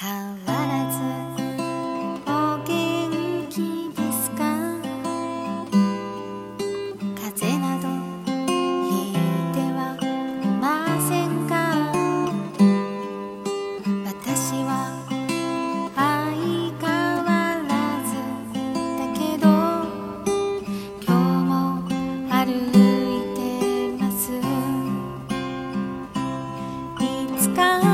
変わらずお元気ですか？風邪などひいてはいませんか？私は相変わらずだけど今日も歩いてます。いつか